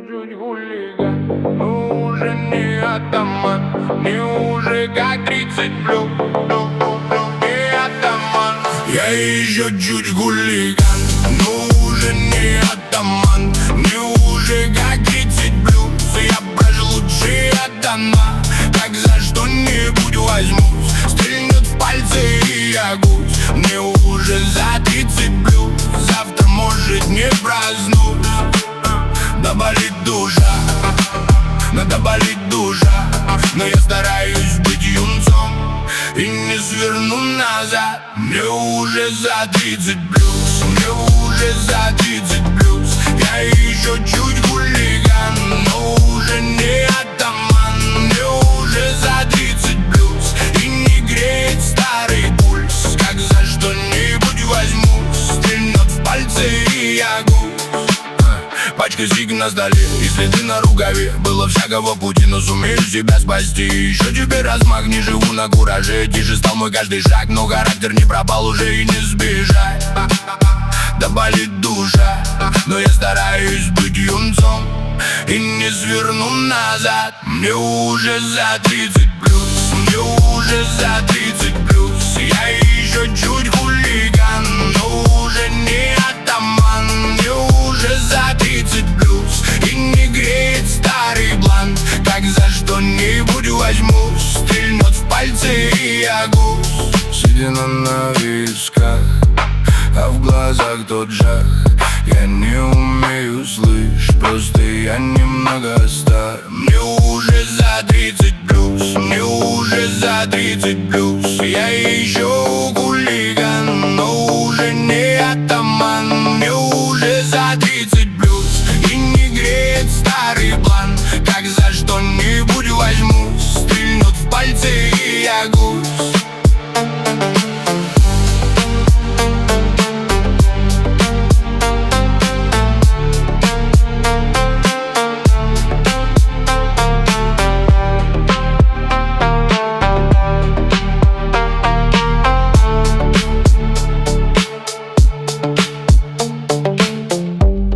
чуть-чуть хулиган, но уже не атаман, не уже как 30 плюс, не атаман. Я еще чуть хулиган, но уже не атаман, не уже как 30 плюс. Я прожил лучшие тона, как за что-нибудь возьмусь, стрельнет в пальцы и я гусь. Мне уже за 30 плюс, завтра может не проснусь. Да болит душа, надо болит душа, но я стараюсь быть юнцом и не сверну назад. Мне уже за 30 плюс, мне уже за 30 плюс. Я еще чуть хулиган, но уже не атаман. Мне уже за 30 плюс, и не греет старый пульс, как за что-нибудь возьмусь, стрельнет в пальцы и я гусь. Пачка сиг на столе и следы на рукаве. Было всякого пути, но сумею себя спасти. Еще теперь размах, не живу на кураже. Тише стал мой каждый шаг, но характер не пропал уже и не сбежать. Да болит душа, но я стараюсь быть юнцом и не сверну назад. Мне уже за 30 плюс, мне уже за 30 плюс. Я еще чуть хулиган, но уже не атаман. Мне уже за 30 плюс, и не греет старый бланк, как за что-нибудь возьмусь, стрельнет в пальцы и я гусь. Седина на висках, а в глазах тот жах. Я не умею, слышь, просто я немного стар. Мне уже за 30 плюс, мне уже за 30 плюс. Я еще хулиган.